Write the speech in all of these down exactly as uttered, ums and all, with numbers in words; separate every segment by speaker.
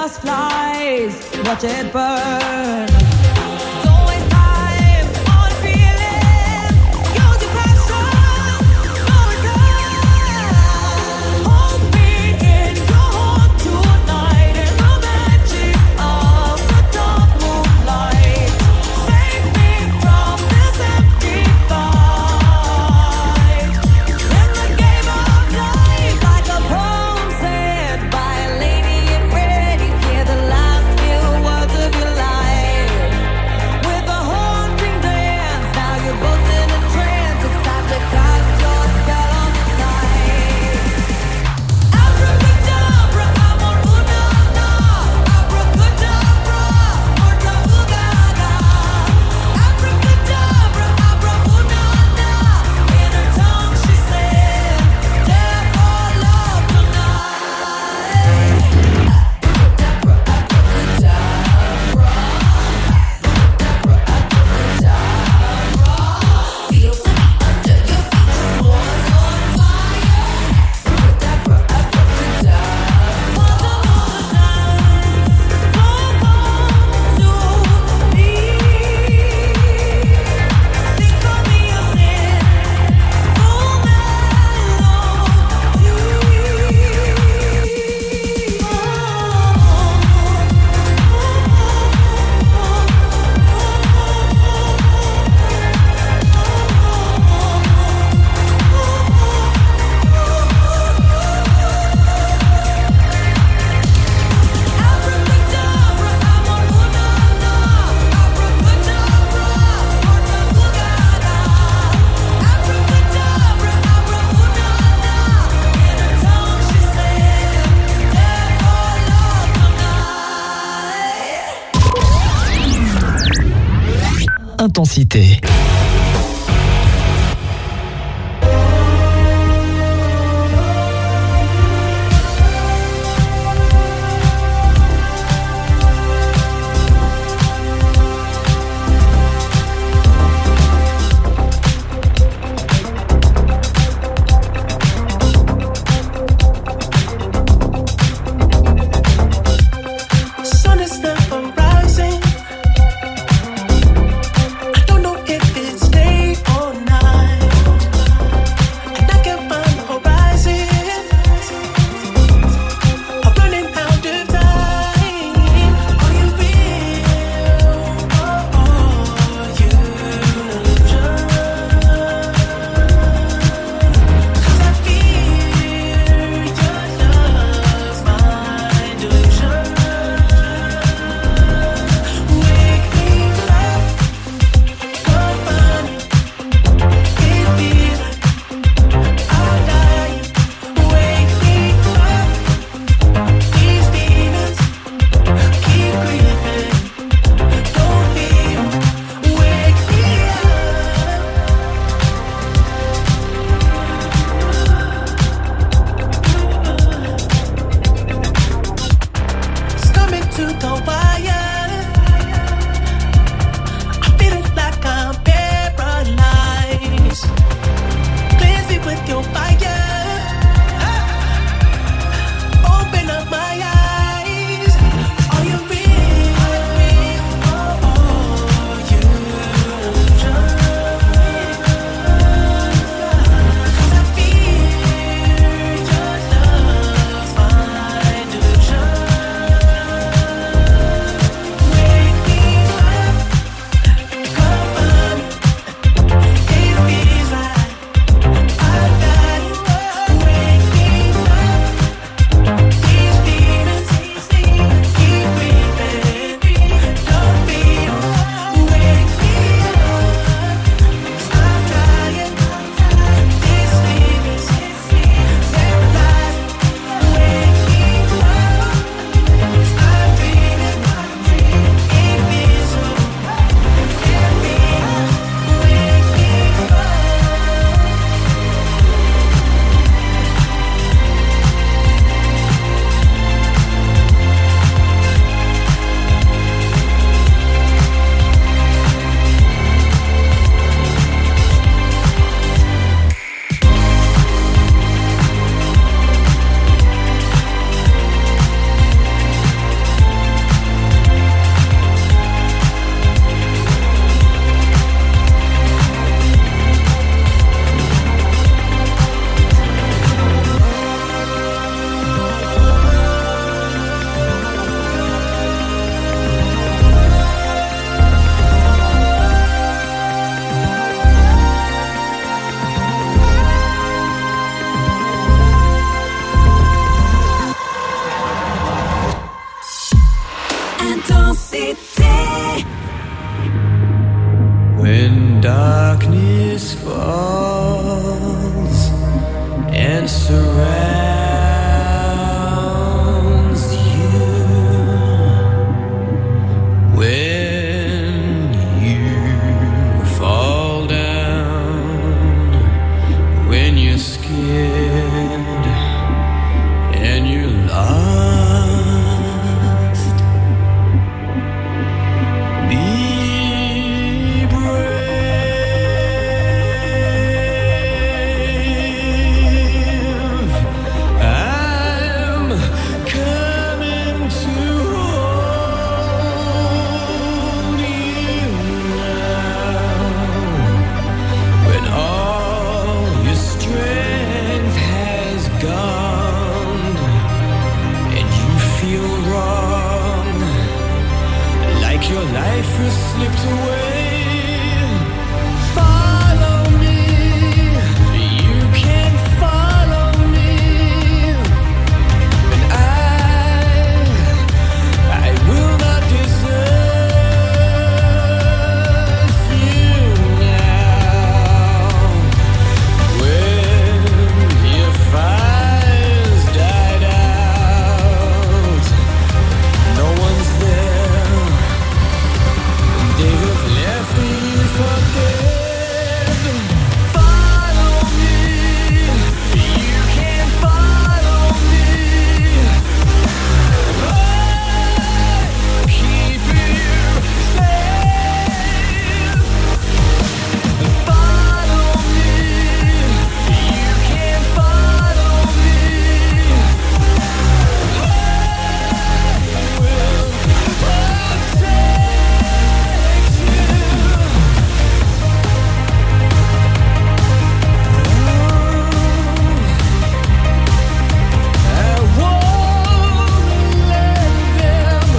Speaker 1: just flies, watch it burn.
Speaker 2: Intensité. surrounds you when you fall down, when you're scared and you're lost. Be brave. I'm coming to hold you now. When all your strength has gone and you feel wrong, like your life has slipped away, follow me. You can follow me, and I, I will not desert you now. When your fires died out, no one's there. They have left me for dead. Follow me. You can follow me. I keep you safe. Follow me. You can follow me. I will protect you. I won't let them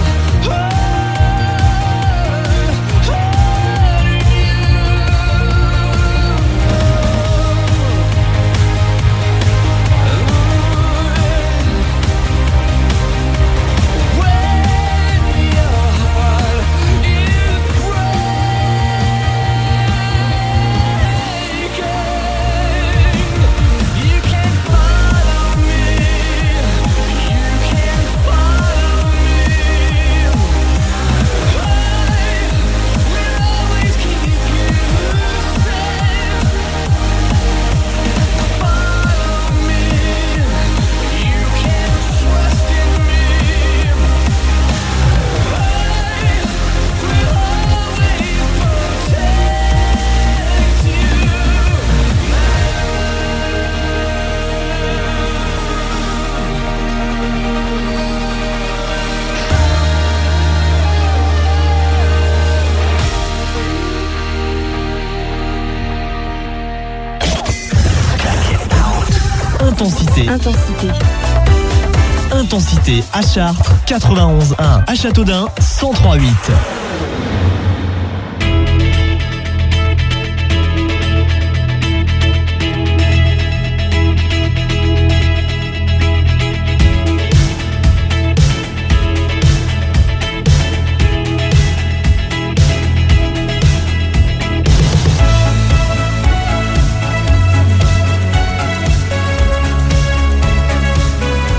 Speaker 3: Intensité.
Speaker 4: Intensité.
Speaker 3: Intensité à Chartres, quatre-vingt-onze un. À Châteaudun, cent trois virgule huit.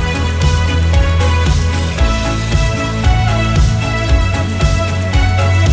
Speaker 2: I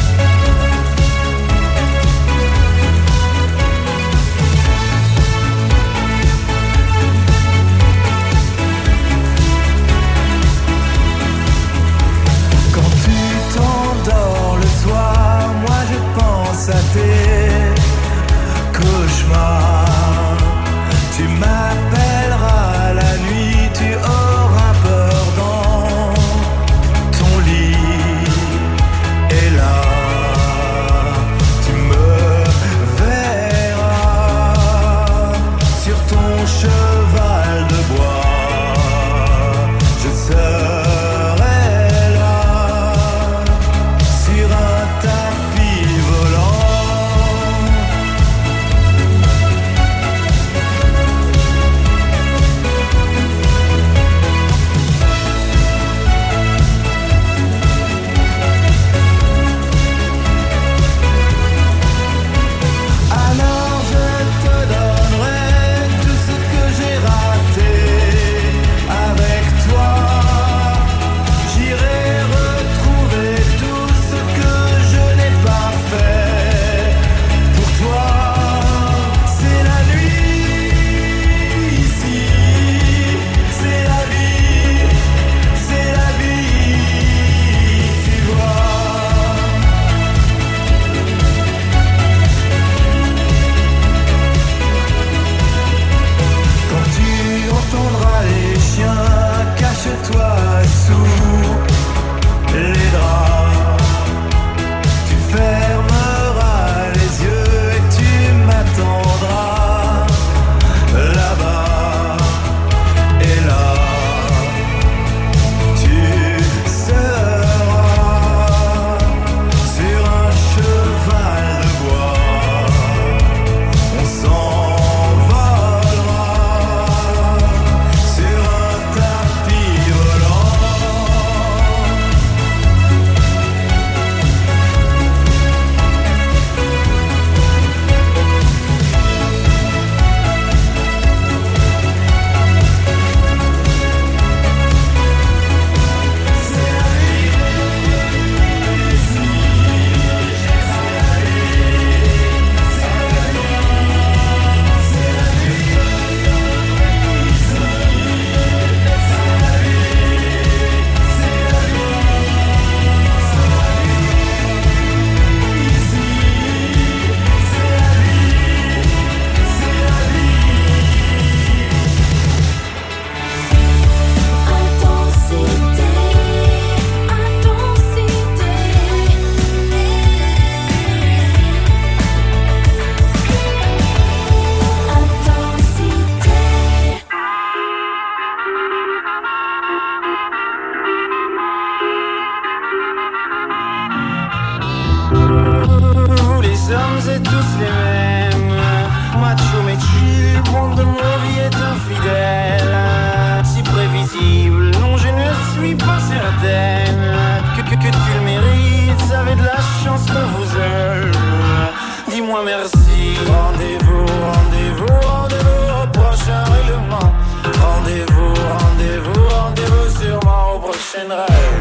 Speaker 4: suis pas certaine que, que, que tu le mérites. Vous avez de la chance que vous aime. Dis-moi merci. Rendez-vous, rendez-vous, rendez-vous au prochain règlement. Rendez-vous, rendez-vous, rendez-vous sûrement au prochain rêve.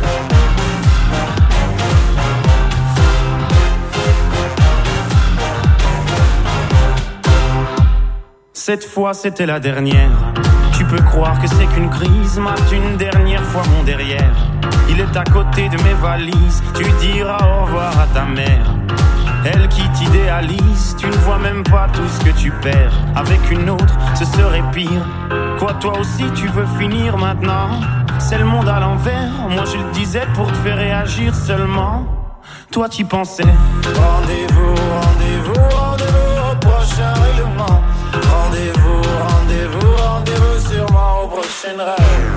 Speaker 4: Cette fois c'était la dernière. Tu peux croire que c'est qu'une crise. Mate une dernière fois mon derrière. Il est à côté de mes valises. Tu diras au revoir à ta mère. Elle qui t'idéalise. Tu ne vois même pas tout ce que tu perds. Avec une autre ce serait pire. Quoi, toi aussi tu veux finir maintenant? C'est le monde à l'envers. Moi je le disais pour te faire réagir seulement. Toi t'y pensais. Rendez-vous, rendez-vous, rendez-vous au prochain règlement. Rendez-vous, rendez-vous, rendez-vous sûrement au prochain rêve.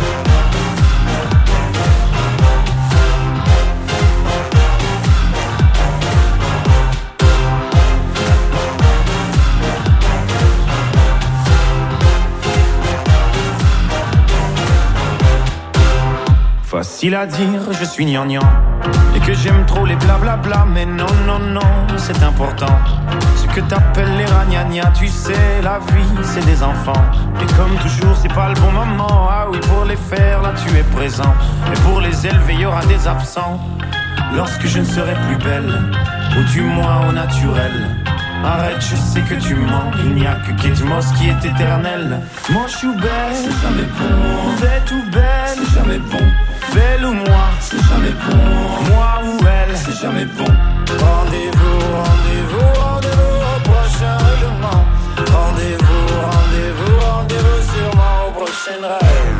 Speaker 4: Facile à dire, je suis gnangnan. Et que j'aime trop les blablabla. Mais non, non, non, c'est important. Ce que t'appelles les ragnagnas. Tu sais, la vie, c'est des enfants. Et comme toujours, c'est pas le bon moment. Ah oui, pour les faire, là tu es présent. Et pour les élever, y aura des absents. Lorsque je ne serai plus belle, ou du moins au naturel. Arrête, je sais que tu mens. Il n'y a que Kate Moss qui est éternelle. Manche ou belle, c'est jamais bon. Bête ou belle, c'est jamais bon. Belle ou moi, c'est jamais bon. Moi ou elle, c'est jamais bon. Rendez-vous, rendez-vous, rendez-vous au prochain règlement. Rendez-vous, rendez-vous, rendez-vous sûrement au prochain rêve.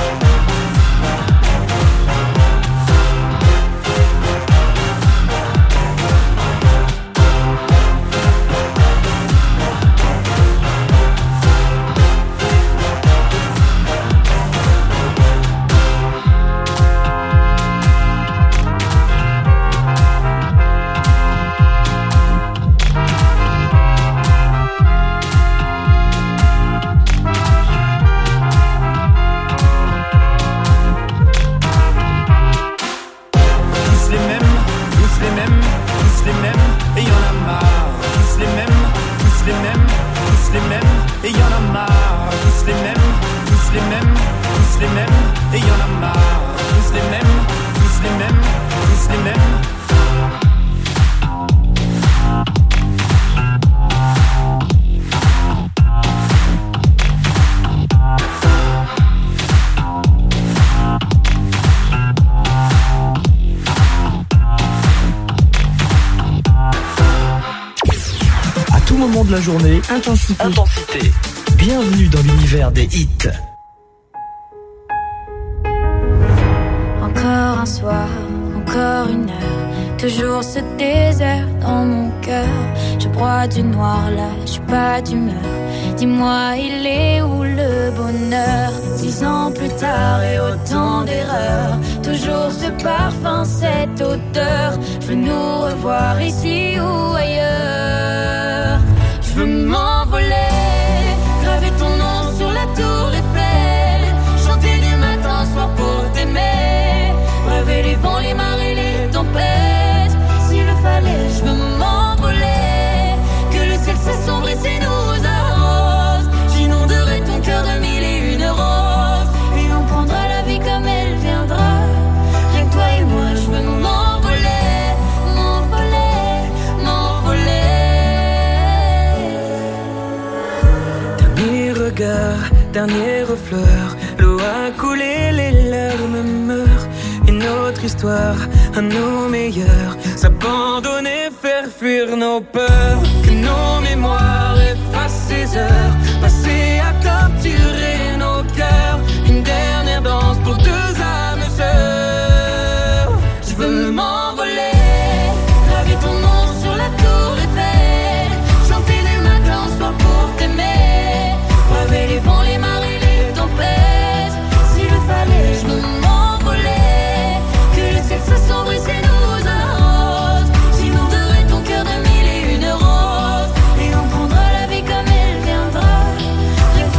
Speaker 3: De la journée,
Speaker 5: Intensité.
Speaker 3: Intensité. Bienvenue dans l'univers des hits.
Speaker 6: Encore un soir, encore une heure, toujours ce désert dans mon cœur. Je broie du noir là, je suis pas d'humeur. Dis-moi, il est où le bonheur? Dix ans plus tard et autant d'erreurs, toujours ce parfum, cette odeur. Je veux nous revoir ici ou ailleurs. Je veux m'envoler, graver ton nom sur la tour Eiffel, chanter du matin au soir pour t'aimer, braver les vents, les marées, les tempêtes. S'il le fallait, je veux m'envoler, que le ciel s'assombrisse et nous arrose. J'inonderai ton cœur de mille et une roses, et on prendra la vie comme elle viendra. Rien que toi et moi, je veux m'envoler, m'envoler, m'envoler.
Speaker 7: Dernière fleur, l'eau a coulé, les larmes meurent. Une autre histoire, à nos meilleurs, s'abandonner, faire fuir nos peurs. Que nos mémoires effacent ces heures passées à torturer nos cœurs. Une dernière danse pour deux âmes sœurs. Je veux m'envoler, graver ton nom sur la tour Eiffel, chanter du matin au soir pour t'aimer, braver les vents, les marées, les tempêtes. S'il le fallait, je veux m'envoler, que le ciel s'assombrisse et nous arrose. J'inonderai ton cœur de mille et une roses, et on prendra la vie comme elle viendra. Rien que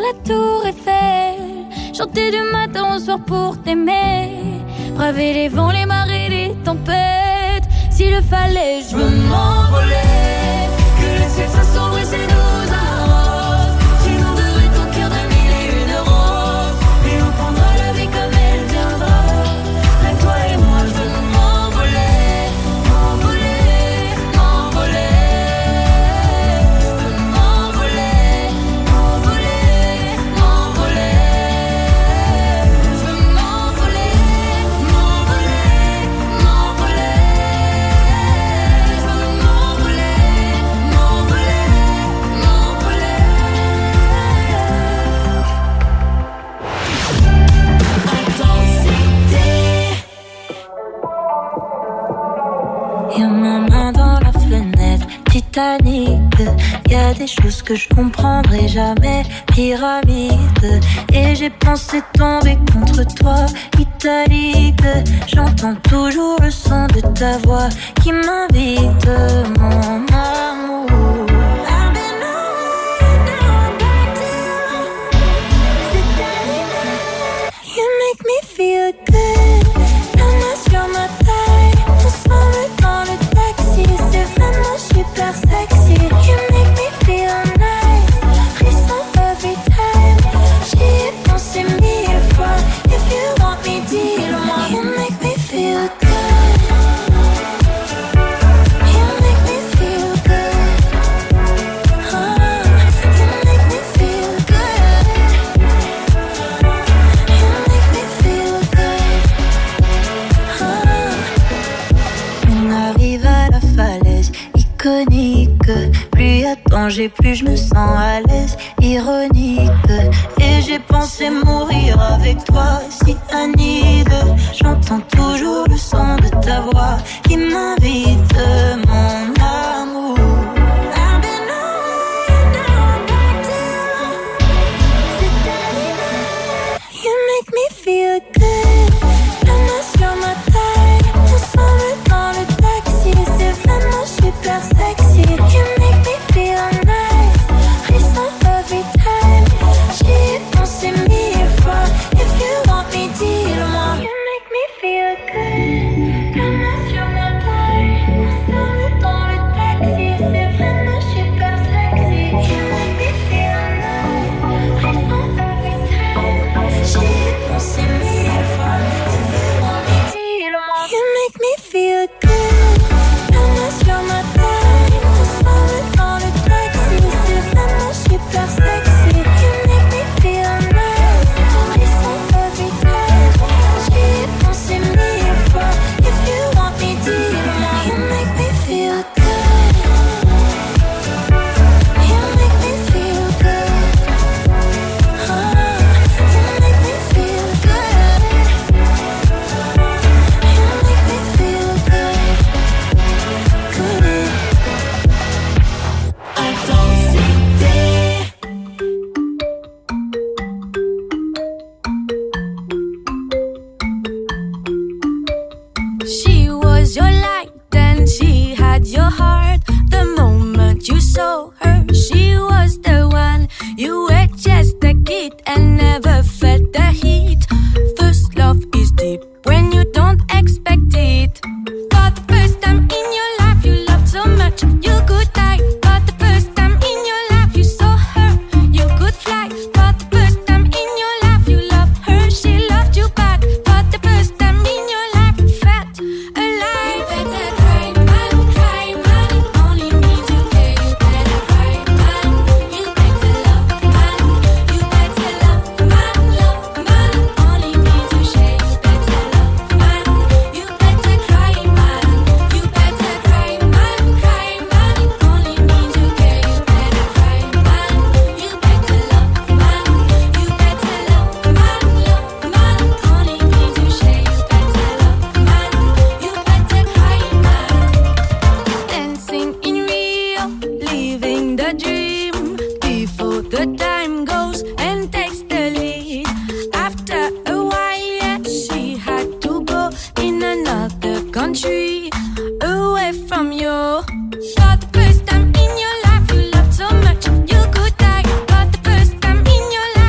Speaker 6: la tour Eiffel, chanter du matin au soir pour t'aimer, braver les vents, les marées, les tempêtes. S'il le fallait, je veux m'envoler, que le ciel s'assombrit et nous arrose, j'inonderai ton cœur de mille et une roses, et on prendra la vie comme elle viendra. Rien que toi et moi, je veux m'envoler, m'envoler, m'envoler. Je veux m'envoler, m'envoler, m'envoler. Je veux m'envoler, m'envoler, m'envoler. Je veux m'envoler, m'envoler, m'envoler. Intensité.
Speaker 5: Y'a ma main dans la fenêtre, Titanic. Y'a des choses que je comprendrai jamais, pyramide. Et j'ai pensé tomber contre toi, italique. J'entends toujours le son de ta voix qui m'invite, mon amour. I've been away, now I'm back to you. C'est terminé. You make me feel good. La main sur ma taille, ensemble dans le taxi. C'est vraiment super sexy. You make me feel nice. Frisson every time. J'y ai pensé mille fois. If you want me, dis-le-moi. You make me feel good. You make me feel good. Oh, you make me feel good. You make me feel good. Oh. On arrive à la falaise iconique. Plus y a danger, plus je me sens à l'aise. Ironique. Et j'ai pensé mourir avec toi, si Anide. J'entends toujours le son de ta voix qui m'invite, mon amour. I've been away, now I'm back to you. C'est terminé. You make me feel good. La main sur ma taille, ensemble dans le taxi. C'est vraiment super sexy. You make me feel nice. Frisson every time. J'y ai pensé mille fois. If you want me, dis-le-moi. You make me feel good. La main sur ma taille, ensemble dans le taxi. C'est vraiment super sexy. You make me feel nice. Frisson every time. J'y ai pensé mille fois. If you want me, dis-le-moi. You make me feel good. La main sur ma taille, ensemble dans le taxi. C'est vraiment super sexy. You make me feel nice. Frisson every time. J'y ai pensé mille fois. If you want me, dis-le-moi. You make me feel good. You make me feel good. Oh, you make me feel good. You make me feel good. Good. Intensité.
Speaker 6: She was your light and she had your heart. The moment you saw her, she was the one. You were just a kid and never felt the heat. First love is deep when you don't expect it. For the first time in your life, you loved so much you could die. For the first time in your life, you saw her, you could fly. For the first time in your life, you loved her, she loved you back. For the first time in your life, you felt alive. You better cry, man, cry, man. It only means you care. You better cry, man. You better love, man. You better love, man, love, man. It only means you share. You better love, man. You better cry, man. You better cry, man, cry, man. It only means you care. You better cry, man. You better love, man. You better love, man, love, man. It only means you share. You better love, man. You better cry, man. Dancing in Rio, living the dream before the time goes and takes the lead. After a while, yeah, she had to go in another country, away from you. For the first time in your life, you loved so much you could die. For the first time in your life.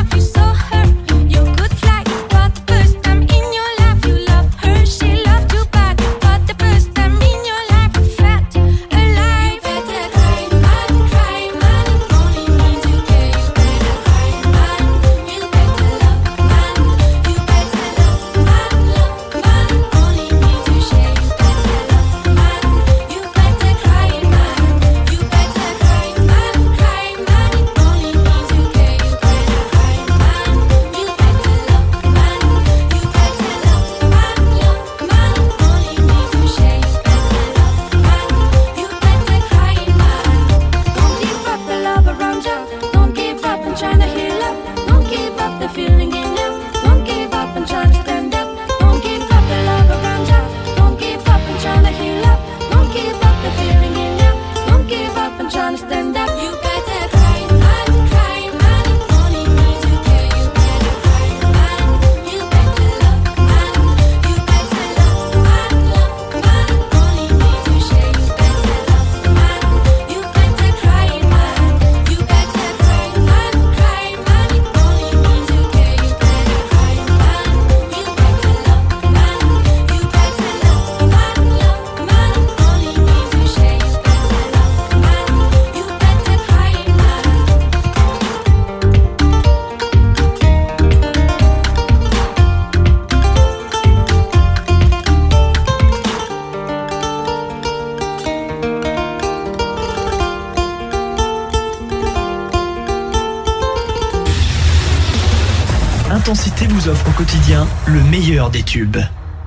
Speaker 3: vous offre au quotidien le meilleur des tubes.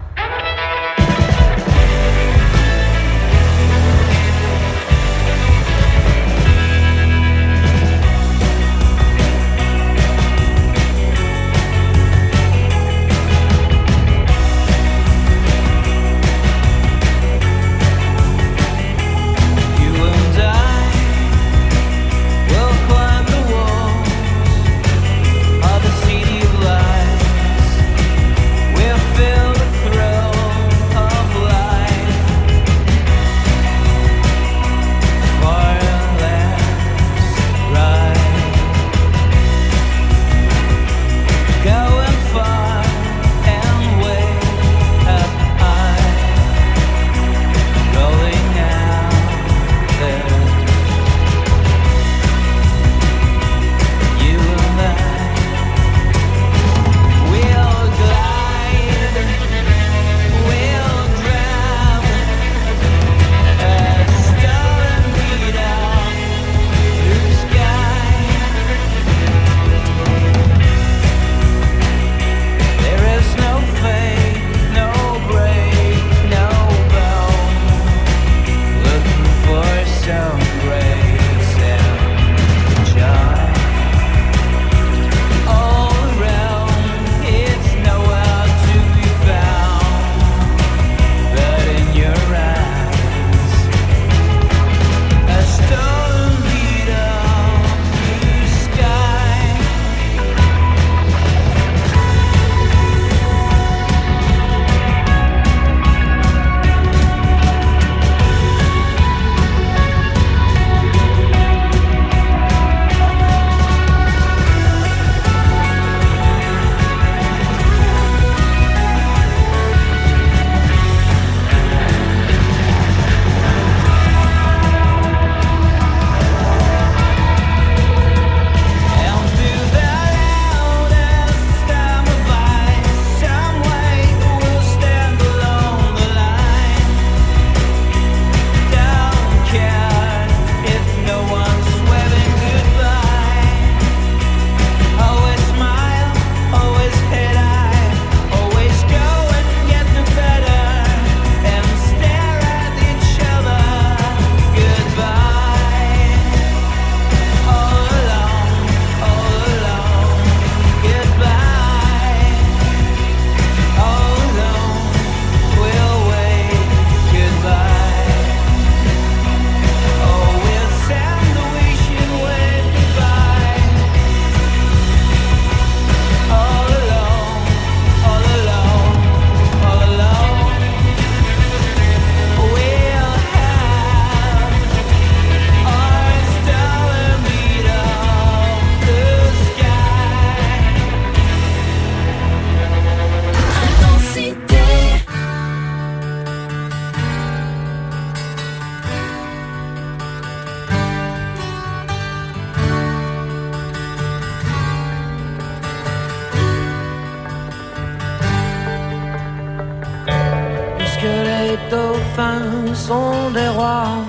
Speaker 7: dauphins sont des rois.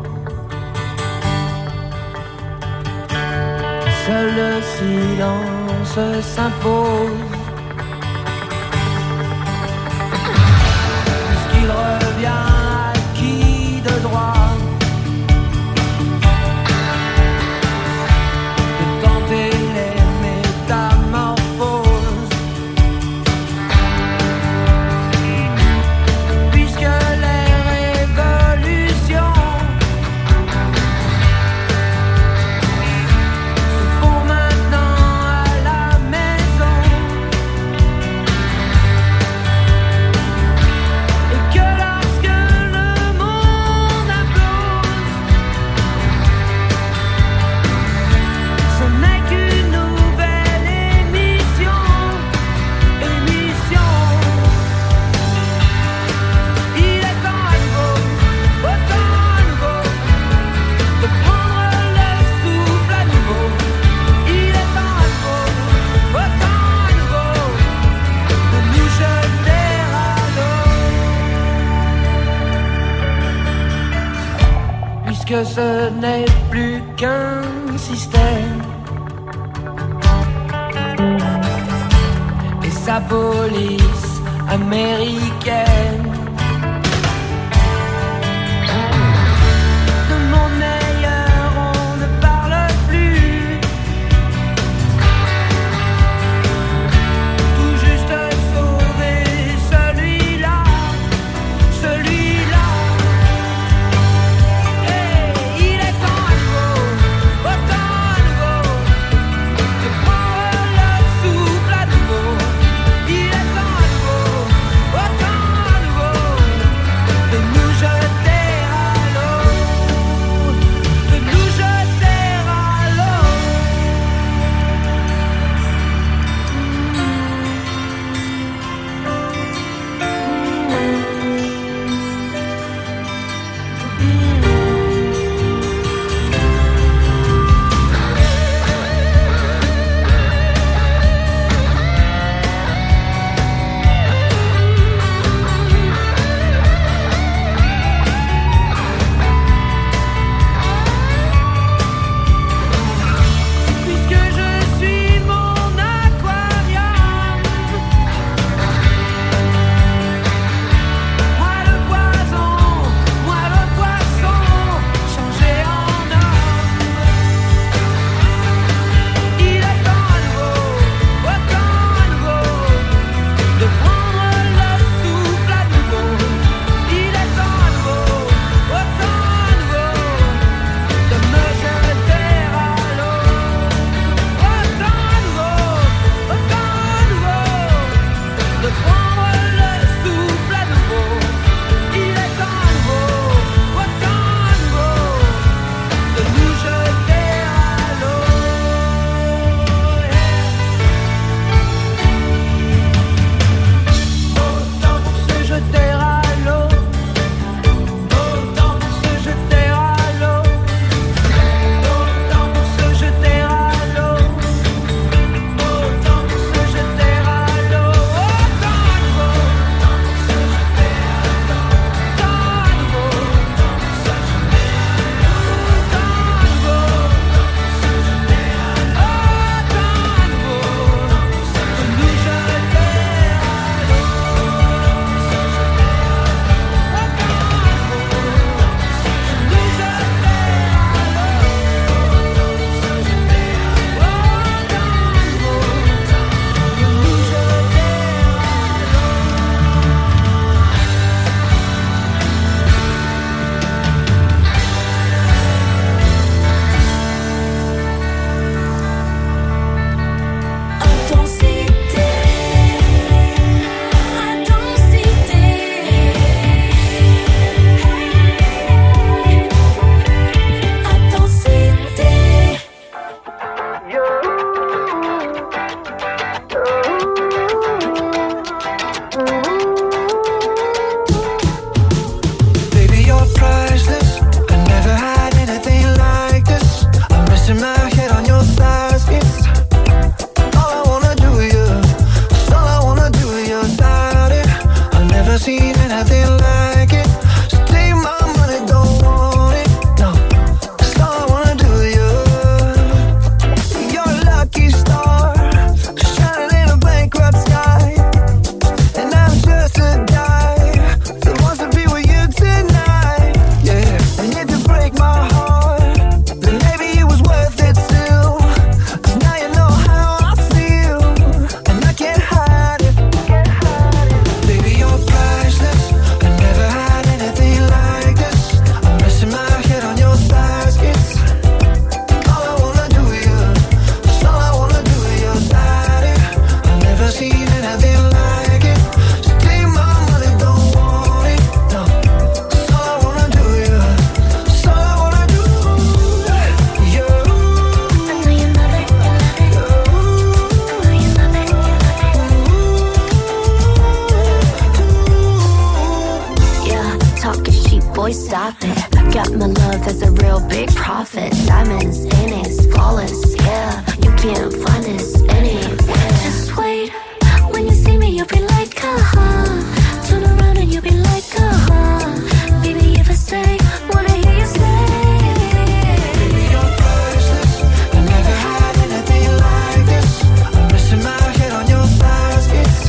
Speaker 7: Seul le silence s'impose. Puisqu'il revient à qui de droit de tenter les métamorphoses. Puisque les révolutions se font maintenant à la maison, et que lorsque le monde implose, ce n'est qu'une nouvelle émission, émission. Il est temps à nouveau, autant à nouveau, de prendre le souffle à nouveau. Il est temps à nouveau, autant à nouveau, de nous jeter à l'eau. Puisque ce n'est plus qu'un système, et sa police américaine. De mon meilleur, on ne parle plus. Tout juste sauver celui-là, celui-là. Et il est temps à nouveau, autant à nouveau, de prendre le souffle à nouveau. Il est temps à nouveau, autant à nouveau, de nous jeter à l'eau, de nous jeter à l'eau. Puisque je suis mon aquarium, moi le poison, moi le poisson, changé en homme. Il est temps à nouveau, autant à nouveau, de prendre le souffle à nouveau. Il est temps à nouveau, autant à nouveau, de me jeter à l'eau. Autant à nouveau, autant à nouveau, de prendre le souffle à nouveau. Il est temps à nouveau, autant à nouveau, de nous jeter à l'eau. Autant pour se jeter à l'eau, autant pour se jeter à l'eau, autant pour se jeter à l'eau, autant pour se jeter à l'eau, autant à nouveau, autant pour se jeter à l'eau, autant à nouveau, autant pour se jeter à l'eau, autant à nouveau, autant pour se jeter à l'eau, autant à nouveau, de nous jeter à Baby, you're priceless. I never had anything like this. I'm resting my head on your thighs. It's all I wanna do, yeah. It's all I wanna do, yeah. Got it. I've never seen anything like it. So take my money, don't want it. No, it's all I wanna do, yeah. You're a lucky star, shining in a bankrupt sky. And I'm just a guy that wants to be with you tonight, yeah. And if you break my heart, then maybe it was worth it still. 'Cause now you know how I feel, and I can't hide it. Baby, you're priceless. I never had anything like this. I'm resting my head on your thighs. It's all I wanna do, yeah. It's all I wanna do, yeah. Got it. I've never seen anything like it. So take my money, don't want it. No, it's all I wanna do, yeah. It's all I wanna do, yeah.
Speaker 6: Yeah, talking cheap, boy, stop it. Got my love as a real big profit. Diamonds, innings, flawless, yeah. You can't find this anywhere. Just wait, when you see me, you'll be like, uh-huh. Turn around and you'll be like, uh-huh. Baby, if I stay, wanna hear you say.
Speaker 7: Baby, you're priceless. I never had anything like this. I'm resting my head on your thighs. It's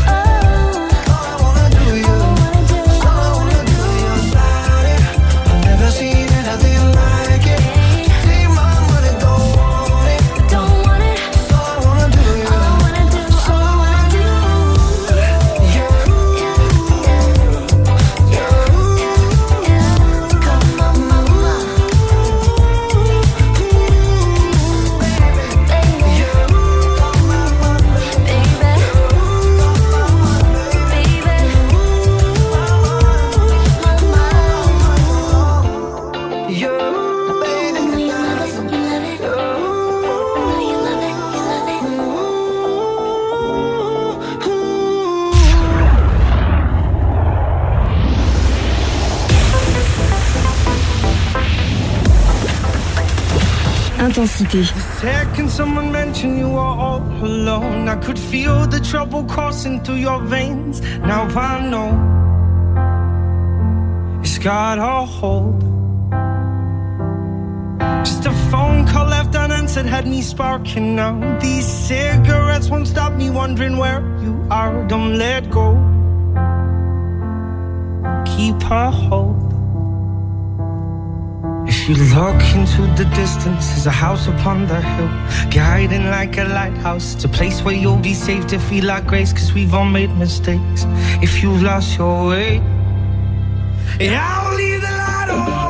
Speaker 8: Intensité.
Speaker 9: Second someone mentioned you were all alone, I could feel the trouble coursing through your veins. Now I know it's got a hold. Just a phone call left unanswered had me sparking now. These cigarettes won't stop me wondering where you are. Don't let go, keep a hold. If you look into the distance, there's a house upon the hill, guiding like a lighthouse. It's a place where you'll be safe to feel like grace, cause we've all made mistakes. If you've lost your way, yeah, I'll leave the light on.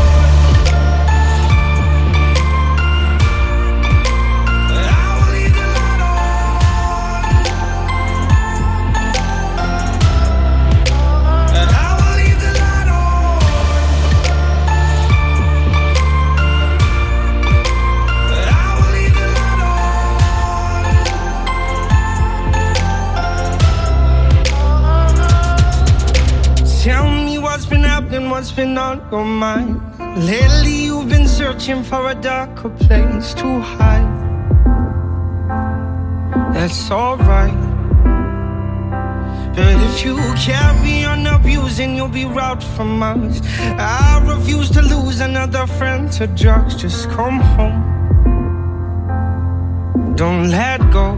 Speaker 9: What's been on your mind? Lately you've been searching for a darker place to hide. That's alright, but if you carry on abusing, you'll be robbed from us. I refuse to lose another friend to drugs. Just come home, don't let go.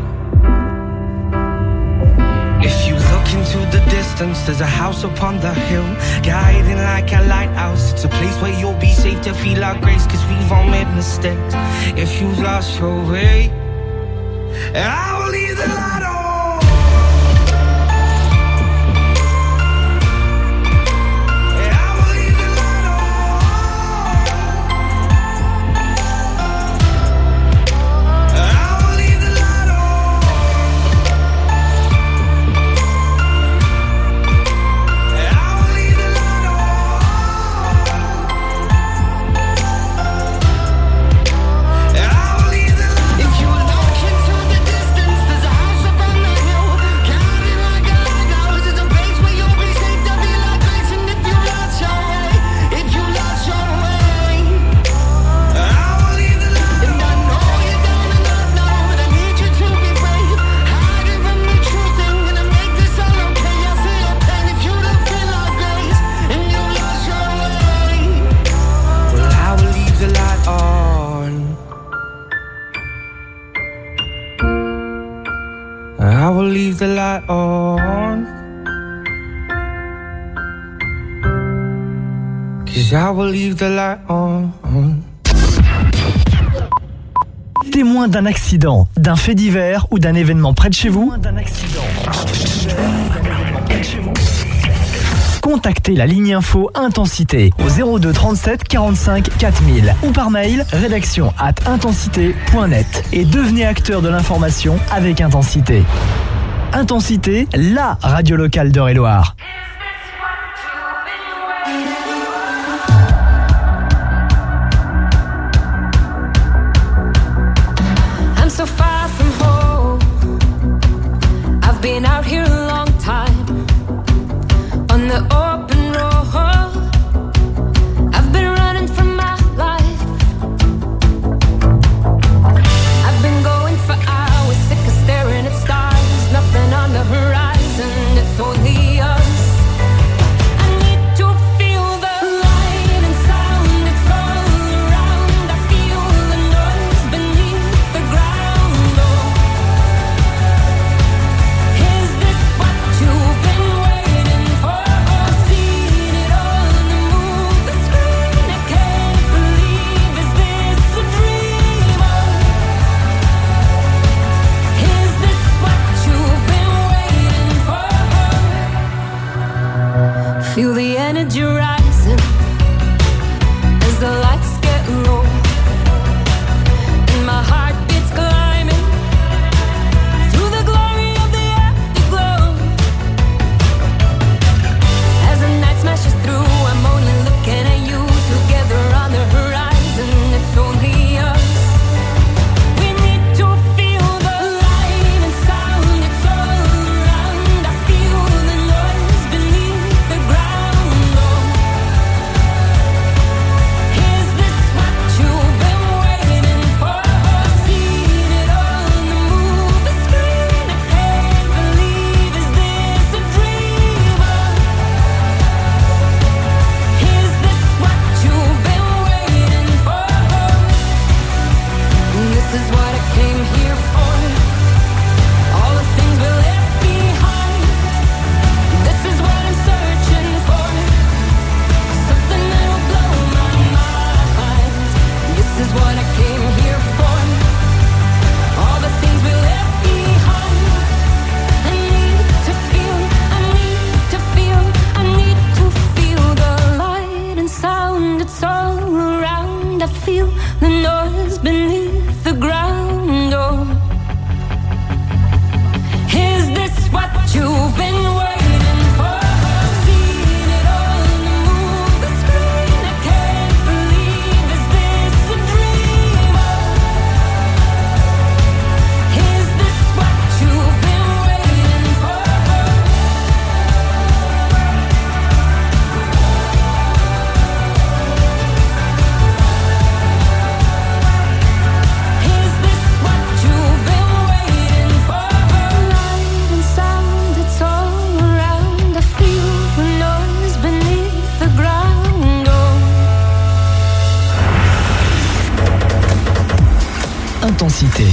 Speaker 9: If you look into the distance, there's a house upon the hill, guiding like a lighthouse. It's a place where you'll be safe to feel our grace, cause we've all made mistakes. If you've lost your way, I will leave the light on. I will leave the light on, 'cause I will leave the light on.
Speaker 3: Témoin d'un accident, d'un fait divers ou d'un événement près de chez vous, d'un accident, contactez la ligne info Intensité au zéro deux trente-sept quarante-cinq quatre mille ou par mail rédaction arobase intensité point net et devenez acteur de l'information avec Intensité. Intensité, la radio locale d'Eure-et-Loire.
Speaker 10: I'm so far from home. I've been out here a long time on the open road. I've been running from my life. I've been going for hours, sick of staring at stars. Nothing on the horizon, it's only us. I need to feel the light and sound, it's all around. I feel the noise beneath the ground. Oh, is this what you've been waiting for? Oh, seen it all in the movie screen. I can't believe, is this a dream? Oh, is this what you've been waiting for? Feel the energy rising as the lights get low, and my heart beats climbing through the glory of the afterglow. As the night smashes through, I'm only looking at you. Together on the horizon, it's only us. We need to feel the light and sound, it's all around. I feel the noise beneath the ground. Oh, is this what
Speaker 3: Intensité.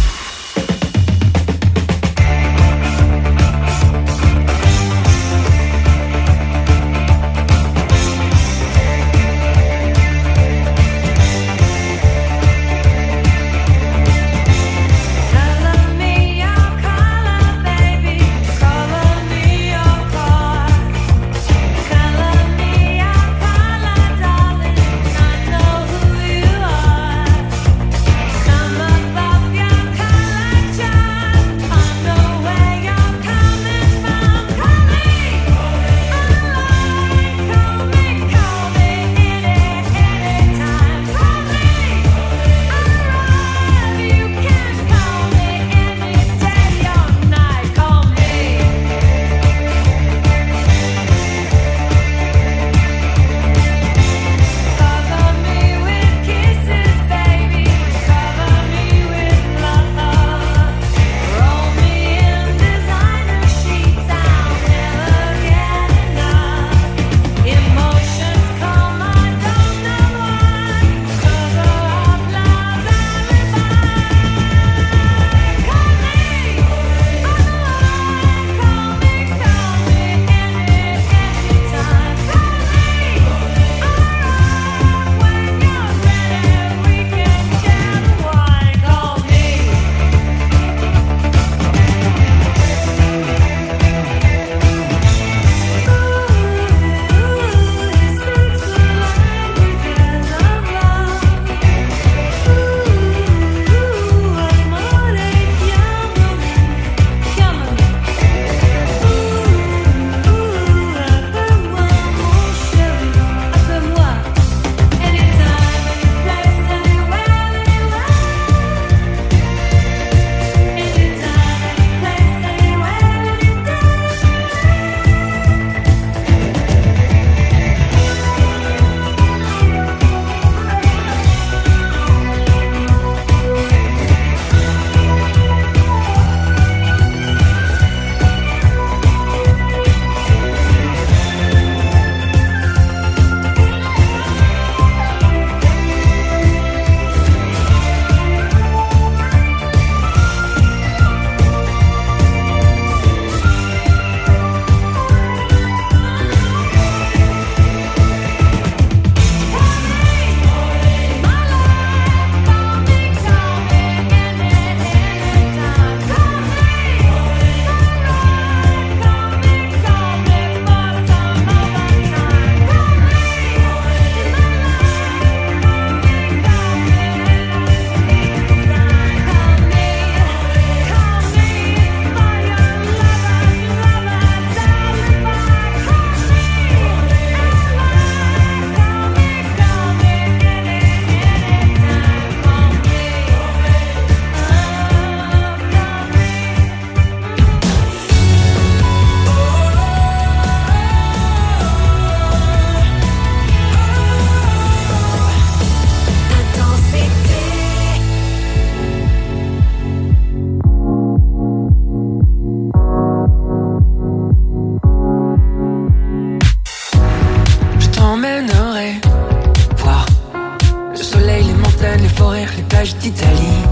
Speaker 7: d'Italie.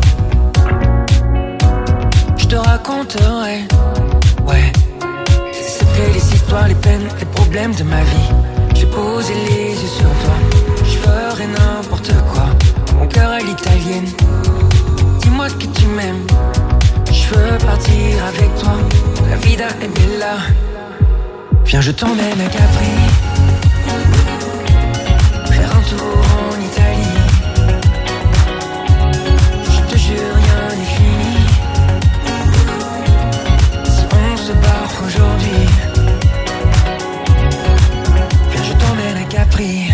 Speaker 7: Je te raconterai, ouais, les secrets, les histoires, les peines, les problèmes de ma vie. J'ai posé les yeux sur toi, je ferai n'importe quoi. Mon cœur à l'italienne, dis-moi que tu m'aimes. Je veux partir avec toi, la vida è bella. Viens, je t'emmène à Capri, faire un tour en Italie. Je te jure, rien n'est fini. Si on se barre aujourd'hui, viens, je t'emmène à Capri.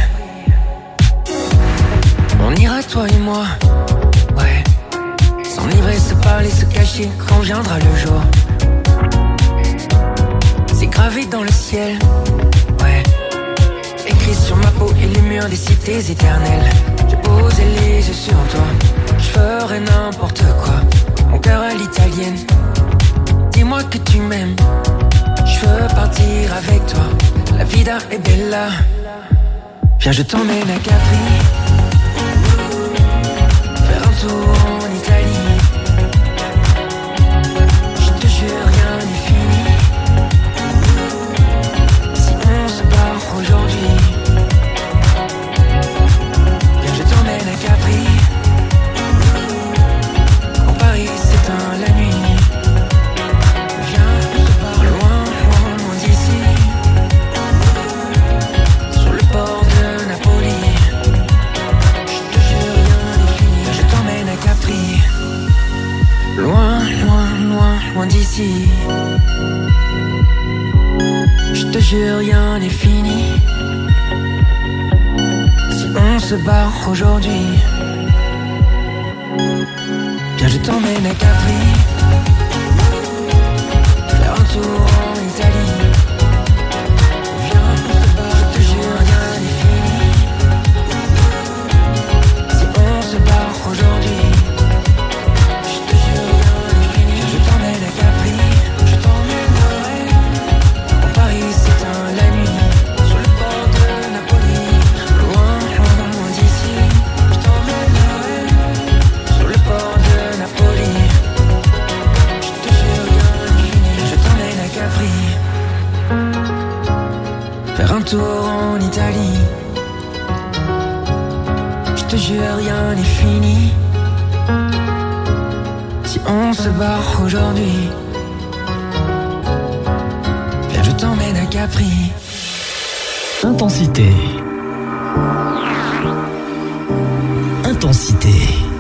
Speaker 7: On ira toi et moi, ouais, s'enivrer, se parler, se cacher quand viendra le jour. C'est gravé dans le ciel, ouais, écrit sur ma peau et les murs des cités éternelles. J'ai posé les yeux sur toi, je ferai n'importe quoi. Mon cœur à l'italienne, dis-moi que tu m'aimes. Je veux partir avec toi, la vida è bella. Viens, je t'emmène à Capri, faire un tour en Italie. jure, rien n'est fini. Si on se barre aujourd'hui, viens, je t'emmène à Capri, faire un tour en Italie. Viens, on se barre, je te jure, rien n'est fini. Si on se barre aujourd'hui, je te jure, rien n'est fini. Viens, je t'emmène à Capri, je t'emmènerai. En Paris s'éteint la nuit, sur le port de Napoli, loin, loin, loin d'ici. Je t'emmènerai sur le port de Napoli. Je te jure, rien n'est fini. Je t'emmène à Capri, faire un tour en Italie. Je te jure, rien n'est fini. Si on se barre aujourd'hui, viens, je t'emmène à Capri.
Speaker 3: Intensité. Intensité.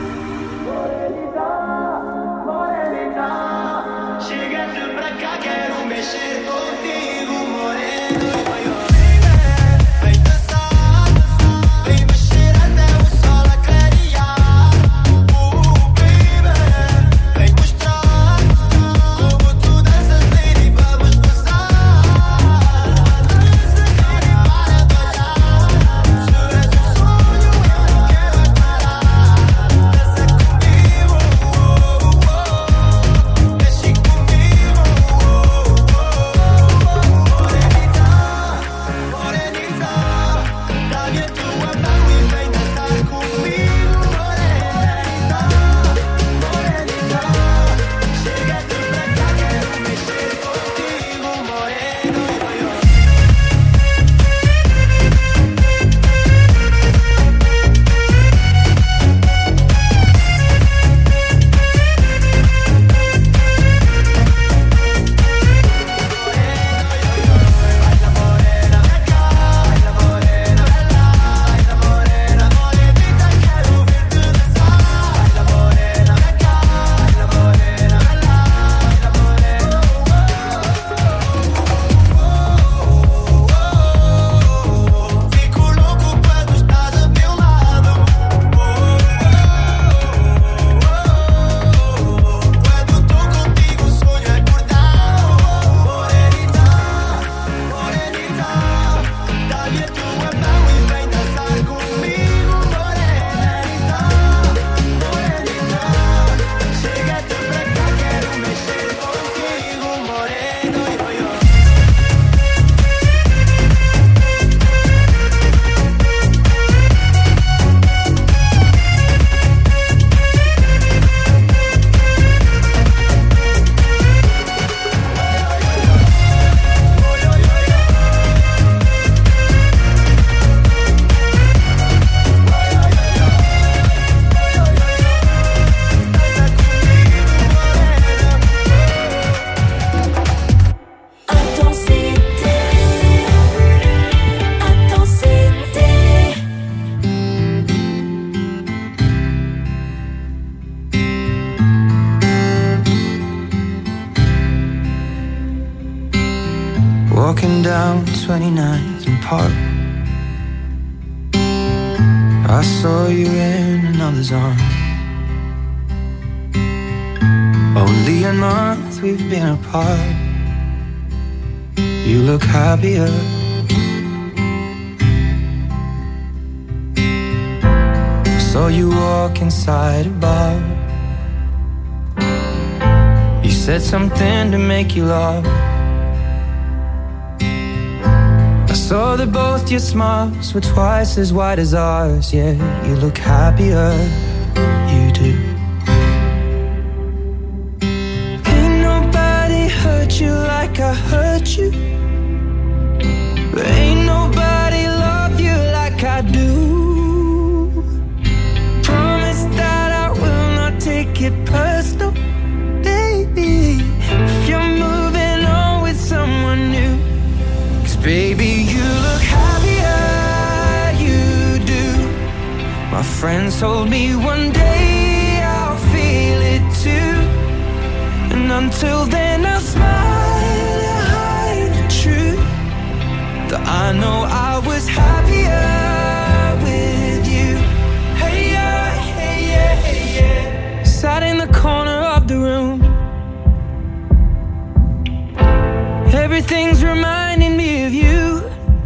Speaker 9: Walking down twenty-ninth and Park, I saw you in another's arms. Only a month we've been apart. You look happier. Saw you walk inside a bar. You said something to make you laugh. I saw that both your smiles were twice as wide as ours. Yeah, you look happier, you do. Ain't nobody hurt you like I hurt you. Ain't nobody love you like I do. Promise that I will not take it personal, baby, if you're moving on with someone new. Cause baby, you look happier, you do. My friends told me one day I'll feel it too. And until then I'll smile and hide the truth.
Speaker 7: that I know I was happier with you. Hey yeah, hey yeah, hey yeah. Sat in the corner of the room. Everything's reminding me of you.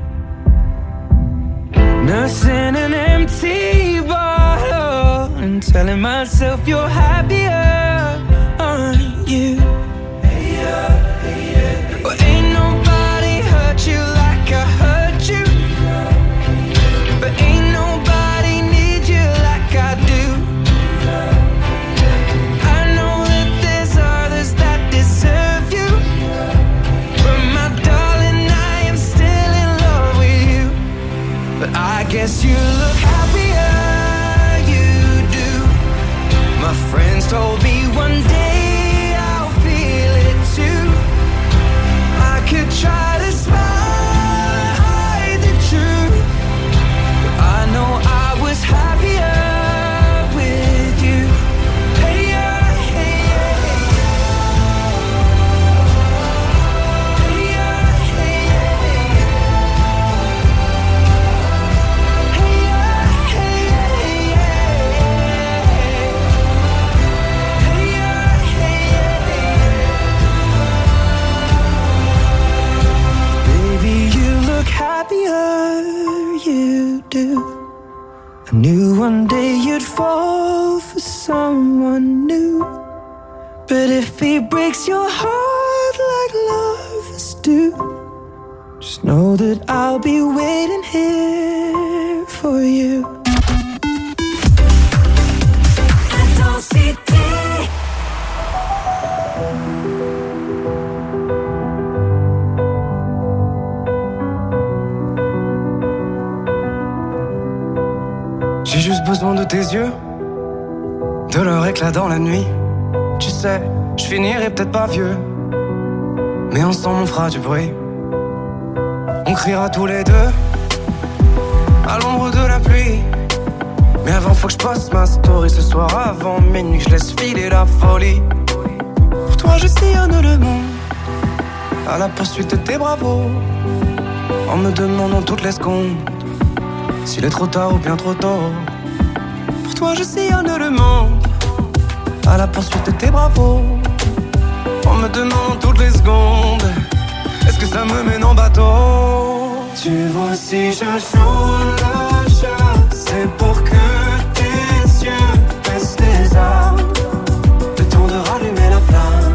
Speaker 7: Nursing an empty bottle and telling myself you're happier, aren't you? Hey yeah, hey yeah. Well, ain't nobody hurt you like I hurt you, but ain't nobody need you like I do. I know that there's others that deserve you, but my darling, I am still in love with you. But I guess you look happier, you do. My friends told me one day I'll feel it too. I could try to smile and hide the truth, but I know I was happier with you. Hey yeah, hey yeah, hey yeah. Hey yeah, hey yeah, hey yeah. Hey yeah, hey yeah, hey yeah. Hey yeah, hey yeah, hey yeah. Baby, you look happier, you do. I knew one day you'd fall for someone new, but if he breaks your heart like lovers do, just know that I'll be waiting here for you.
Speaker 8: J'ai juste besoin de tes yeux, de leur éclat dans la nuit. Tu sais, je finirai peut-être pas vieux, mais ensemble on fera du bruit. On criera tous les deux à l'ombre de la pluie. Mais avant faut que je poste ma story ce soir avant minuit, que je laisse filer la folie. Pour toi je sillonne le monde à la poursuite de tes bravos, en me demandant toutes les secondes s'il est trop tard ou bien trop tôt. Pour toi je sillonne le monde à la poursuite de tes bravos, en me demandant toutes les secondes est-ce que ça me mène en bateau. Tu vois si je joue le jeu, c'est pour que tes yeux baissent les armes, le temps de rallumer la flamme.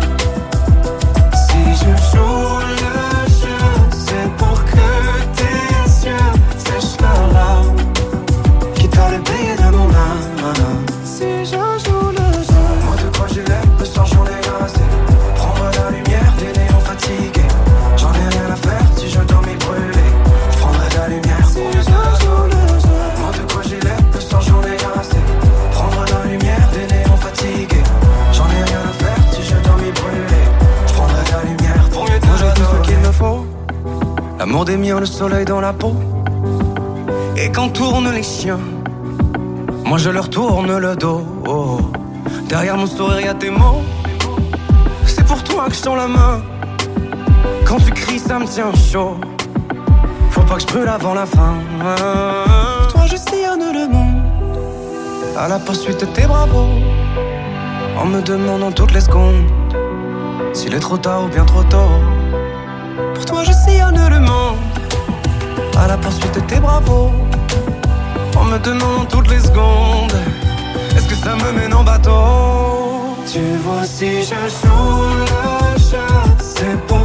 Speaker 8: Si je joue le jeu, c'est pour que tes yeux sèchent leurs larmes, quitte à le payer de mon âme. Si je joue le jeu, moi de quoi j'ai l'air, le soir j'en ai assez. Prends-moi la lumière des néons fatigués, j'en ai rien à faire si je dois m'y brûler. Je prendrai la lumière si je joue le jeu. Moi de quoi j'ai l'air, le soir j'en ai assez. Prendre la lumière des néons fatigués, j'en ai rien à faire si je dois m'y brûler. Je prendrai la lumière pour mieux te moi j'ai tout ce qu'il me faut, l'amour des miens, le soleil dans la peau. Et quand tournent les chiens, moi je leur tourne le dos. Oh. Derrière mon sourire y'a tes mots, c'est pour toi que je tends la main. Quand tu cries ça me tient chaud, faut pas que je brûle avant la fin. Pour toi je sillonne le monde à la poursuite de tes bravos, en me demandant toutes les secondes s'il est trop tard ou bien trop tôt. Pour toi je sillonne le monde à la poursuite de tes bravos, en me demandant toutes les secondes est-ce que ça me mène en bateau. Tu vois si je joue le jeu, c'est pour